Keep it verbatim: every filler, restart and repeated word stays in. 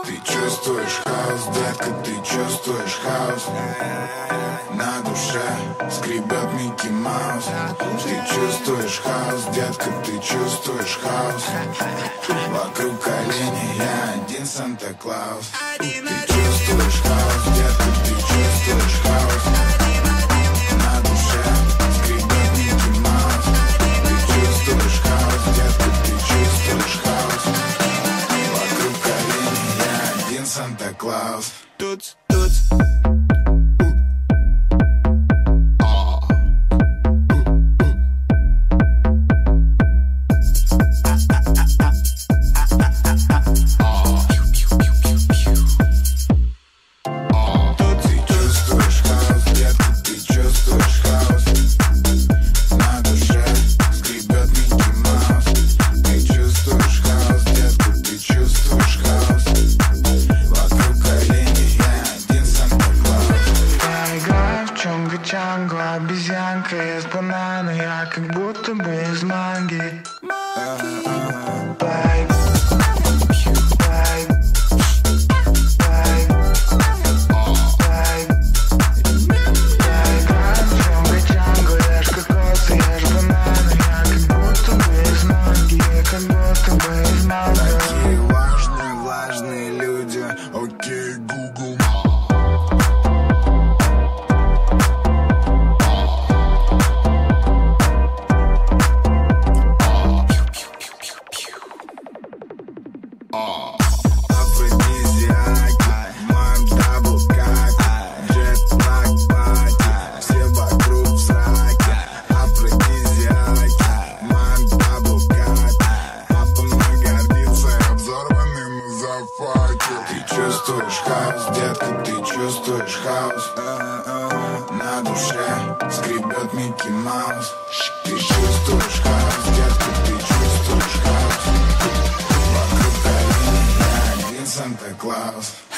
Ты чувствуешь хаос, детка, ты чувствуешь хаос. На душе скребет Микки Маус. Ты чувствуешь хаос, детка, ты чувствуешь хаос. Вокруг колени я один Санта-Клаус. Ты чувствуешь хаос, детка, ты чувствуешь хаос. На душе скребет Микки Маус. Ты чувствуешь хаос, детка, ты чувствуешь хаос. Вокруг колени я один Санта-Клаус. Туц, туц. Джанго, обезьянка ест бананы, я как будто бы из манги. Вайб, вайб, вайб, вайб. Джанго, Джанго, ешь кокосы, ешь бананы, я как будто бы из манги, я как будто бы из манги. Такие важные, влажные люди, окей, Google. Афродизиак, мам даблкак, джетлаг пати, все вокруг в сраке. Афродизиак, мам даблкак, папа нагордится обзорванным за факи. Ты чувствуешь хаос, детка, ты чувствуешь хаос. На душе скребет Микки Маус. Ты чувствуешь хаос, детка, ты чувствуешь хаос. Санта-Клаус.